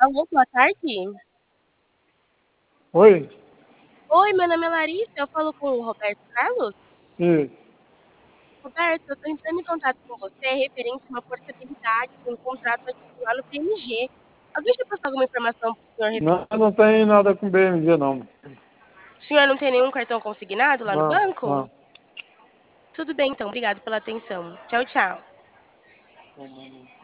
Alô, boa tarde. Oi? Oi, meu nome é Larissa, eu falo com o Roberto Carlos. Sim. Roberto, eu tô entrando em contato com você referente a uma possibilidade de um contrato ativo lá no PMG. Alguém já passou alguma informação para o senhor referente? Não, não tem nada com BMG, não. O senhor não tem nenhum cartão consignado lá no Não, banco? não. Tudo bem, então. Obrigado pela atenção. Tchau, tchau.